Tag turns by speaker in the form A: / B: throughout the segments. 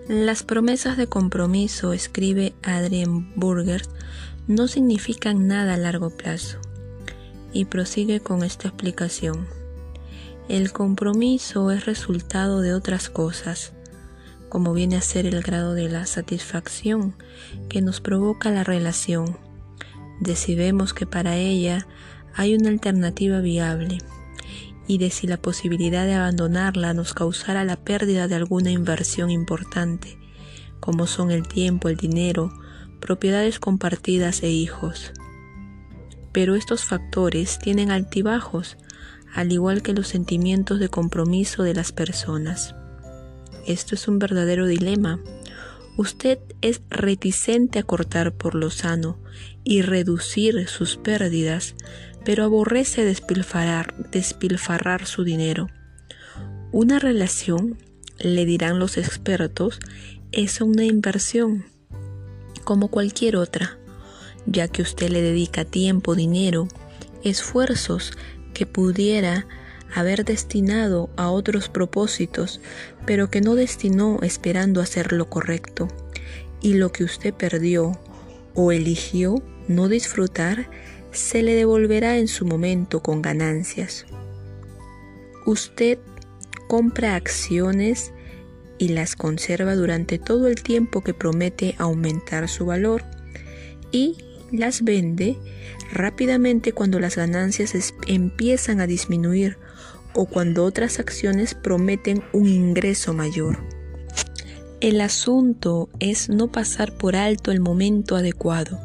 A: Las promesas de compromiso, escribe Adrian Burgers, no significan nada a largo plazo. Y prosigue con esta explicación. El compromiso es resultado de otras cosas, como viene a ser el grado de la satisfacción que nos provoca la relación, de si vemos que para ella hay una alternativa viable, y de si la posibilidad de abandonarla nos causara la pérdida de alguna inversión importante, como son el tiempo, el dinero, propiedades compartidas e hijos. Pero estos factores tienen altibajos, al igual que los sentimientos de compromiso de las personas. Esto es un verdadero dilema. Usted es reticente a cortar por lo sano y reducir sus pérdidas, pero aborrece despilfarrar su dinero. Una relación, le dirán los expertos, es una inversión, como cualquier otra, ya que usted le dedica tiempo, dinero, esfuerzos que pudiera haber destinado a otros propósitos, pero que no destinó esperando hacer lo correcto, y lo que usted perdió o eligió no disfrutar se le devolverá en su momento con ganancias. Usted compra acciones y las conserva durante todo el tiempo que promete aumentar su valor, y las vende rápidamente cuando las ganancias empiezan a disminuir o cuando otras acciones prometen un ingreso mayor. El asunto es no pasar por alto el momento adecuado.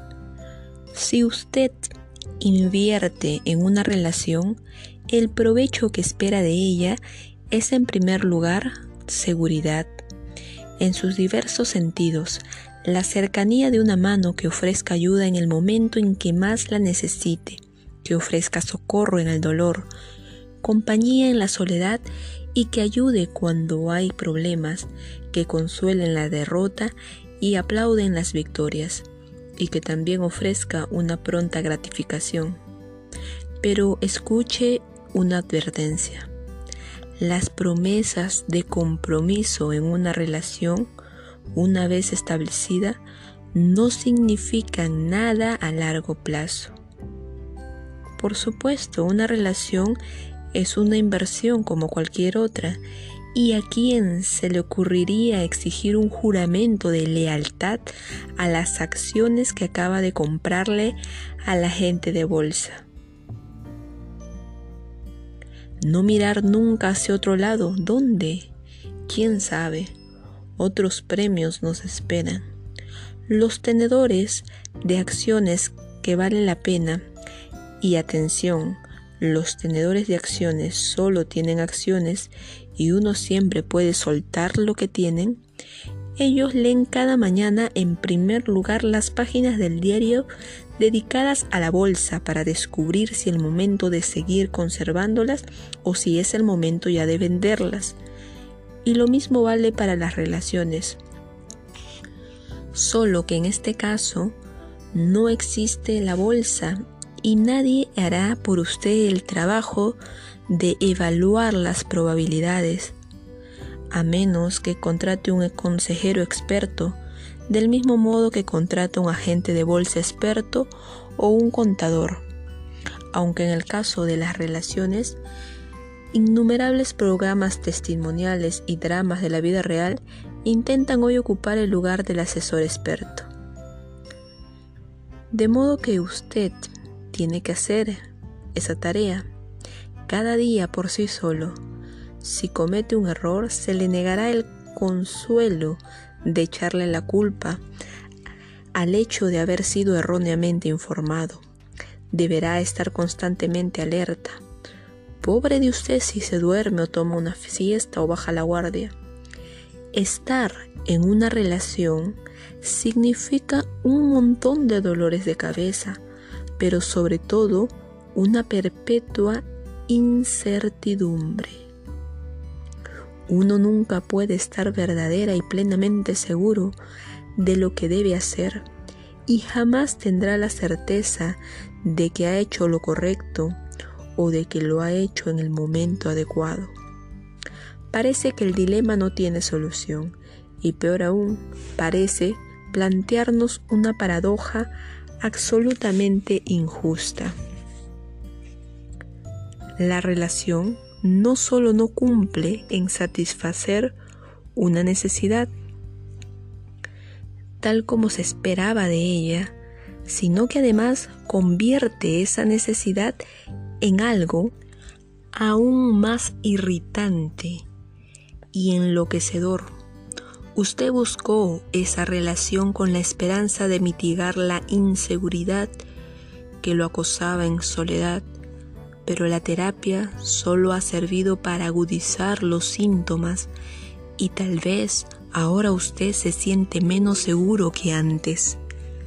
A: Si usted invierte en una relación, el provecho que espera de ella es, en primer lugar, seguridad, en sus diversos sentidos, la cercanía de una mano que ofrezca ayuda en el momento en que más la necesite, que ofrezca socorro en el dolor, compañía en la soledad y que ayude cuando hay problemas, que consuele en la derrota y aplaude en las victorias, y que también ofrezca una pronta gratificación. Pero escuche una advertencia. Las promesas de compromiso en una relación, una vez establecida, no significan nada a largo plazo. Por supuesto, una relación es una inversión como cualquier otra, ¿y a quién se le ocurriría exigir un juramento de lealtad a las acciones que acaba de comprarle a la gente de bolsa? No mirar nunca hacia otro lado. ¿Dónde? ¿Quién sabe? Otros premios nos esperan. Los tenedores de acciones que valen la pena, y atención, los tenedores de acciones solo tienen acciones y uno siempre puede soltar lo que tienen. Ellos leen cada mañana en primer lugar las páginas del diario dedicadas a la bolsa para descubrir si es el momento de seguir conservándolas o si es el momento ya de venderlas. Y lo mismo vale para las relaciones. Solo que en este caso no existe la bolsa y nadie hará por usted el trabajo de evaluar las probabilidades, a menos que contrate un consejero experto, del mismo modo que contrata un agente de bolsa experto o un contador. Aunque en el caso de las relaciones, innumerables programas testimoniales y dramas de la vida real intentan hoy ocupar el lugar del asesor experto. De modo que usted tiene que hacer esa tarea cada día por sí solo. Si comete un error, se le negará el consuelo de echarle la culpa al hecho de haber sido erróneamente informado. Deberá estar constantemente alerta. Pobre de usted si se duerme o toma una siesta o baja la guardia. Estar en una relación significa un montón de dolores de cabeza, pero sobre todo una perpetua incertidumbre. Uno nunca puede estar verdadera y plenamente seguro de lo que debe hacer y jamás tendrá la certeza de que ha hecho lo correcto o de que lo ha hecho en el momento adecuado. Parece que el dilema no tiene solución y peor aún, parece plantearnos una paradoja absolutamente injusta. La relación no solo no cumple en satisfacer una necesidad, tal como se esperaba de ella, sino que además convierte esa necesidad en algo aún más irritante y enloquecedor. Usted buscó esa relación con la esperanza de mitigar la inseguridad que lo acosaba en soledad, pero la terapia solo ha servido para agudizar los síntomas y tal vez ahora usted se siente menos seguro que antes.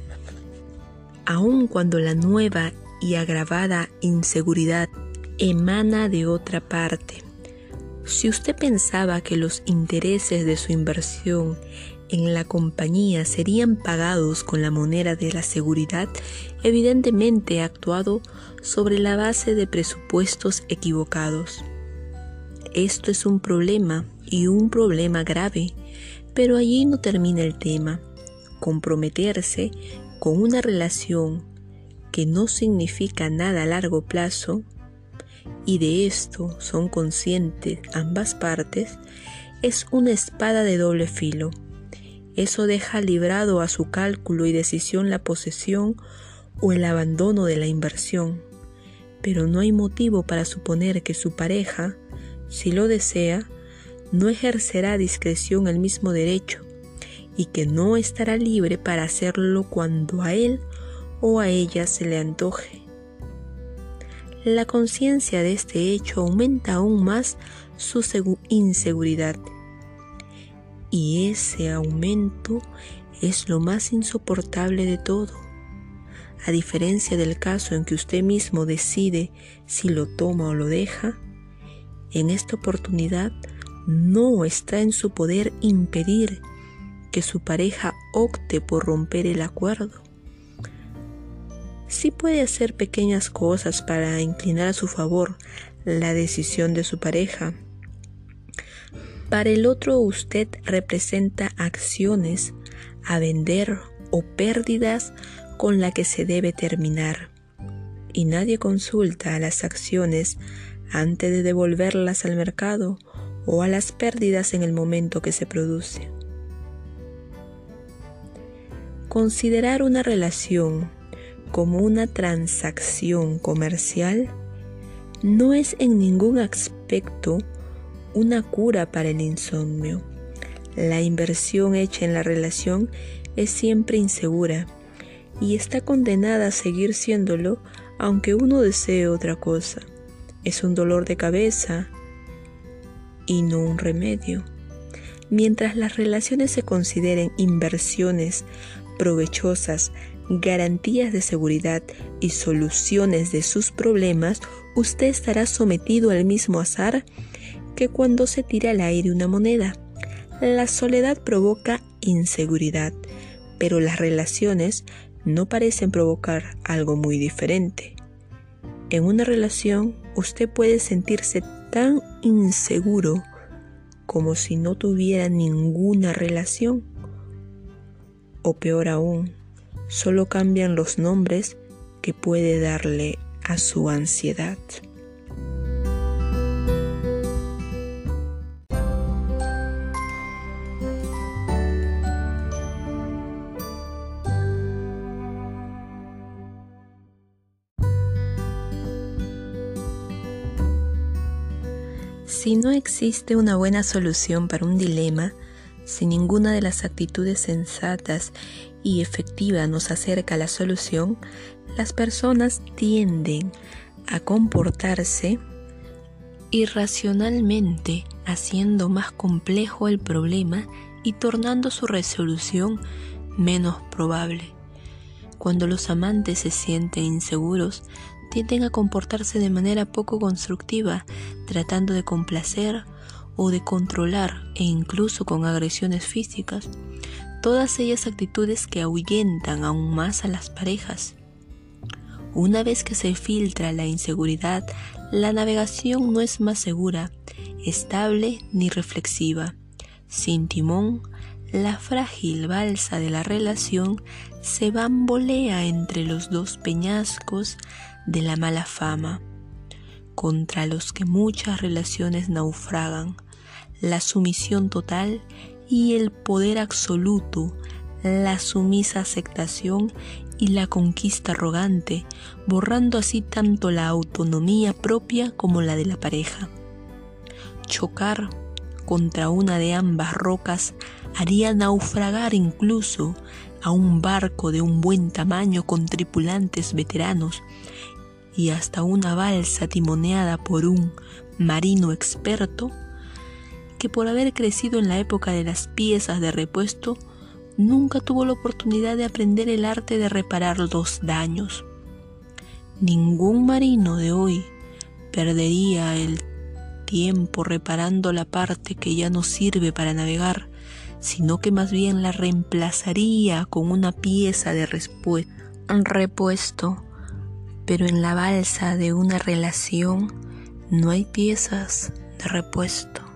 A: Aun cuando la nueva y agravada inseguridad emana de otra parte. Si usted pensaba que los intereses de su inversión en la compañía serían pagados con la moneda de la seguridad, evidentemente ha actuado sobre la base de presupuestos equivocados. Esto es un problema y un problema grave, pero allí no termina el tema. Comprometerse con una relación que no significa nada a largo plazo, y de esto son conscientes ambas partes, es una espada de doble filo. Eso deja librado a su cálculo y decisión la posesión o el abandono de la inversión, pero no hay motivo para suponer que su pareja, si lo desea, no ejercerá a discreción el mismo derecho y que no estará libre para hacerlo cuando a él o a ella se le antoje. La conciencia de este hecho aumenta aún más su inseguridad, y ese aumento es lo más insoportable de todo. A diferencia del caso en que usted mismo decide si lo toma o lo deja, en esta oportunidad no está en su poder impedir que su pareja opte por romper el acuerdo. Sí puede hacer pequeñas cosas para inclinar a su favor la decisión de su pareja. Para el otro usted representa acciones a vender o pérdidas con las que se debe terminar, y nadie consulta a las acciones antes de devolverlas al mercado o a las pérdidas en el momento que se produce. Considerar una relación como una transacción comercial no es en ningún aspecto una cura para el insomnio. La inversión hecha en la relación es siempre insegura y está condenada a seguir siéndolo aunque uno desee otra cosa. Es un dolor de cabeza y no un remedio. Mientras las relaciones se consideren inversiones provechosas, garantías de seguridad y soluciones de sus problemas, usted estará sometido al mismo azar que cuando se tira al aire una moneda. La soledad provoca inseguridad, pero las relaciones no parecen provocar algo muy diferente. En una relación, usted puede sentirse tan inseguro como si no tuviera ninguna relación, o peor aún, solo cambian los nombres que puede darle a su ansiedad. Si no existe una buena solución para un dilema, si ninguna de las actitudes sensatas y efectivas nos acerca a la solución, las personas tienden a comportarse irracionalmente, haciendo más complejo el problema y tornando su resolución menos probable. Cuando los amantes se sienten inseguros, tienden a comportarse de manera poco constructiva, tratando de complacer o de controlar e incluso con agresiones físicas, todas ellas actitudes que ahuyentan aún más a las parejas. Una vez que se filtra la inseguridad, la navegación no es más segura, estable ni reflexiva. Sin timón, la frágil balsa de la relación se bambolea entre los dos peñascos de la mala fama, contra los que muchas relaciones naufragan, la sumisión total y el poder absoluto, la sumisa aceptación y la conquista arrogante, borrando así tanto la autonomía propia como la de la pareja. Chocar contra una de ambas rocas haría naufragar incluso a un barco de un buen tamaño con tripulantes veteranos, y hasta una balsa timoneada por un marino experto que, por haber crecido en la época de las piezas de repuesto, nunca tuvo la oportunidad de aprender el arte de reparar los daños. Ningún marino de hoy perdería el tiempo reparando la parte que ya no sirve para navegar, sino que más bien la reemplazaría con una pieza de repuesto. Pero en la balsa de una relación no hay piezas de repuesto.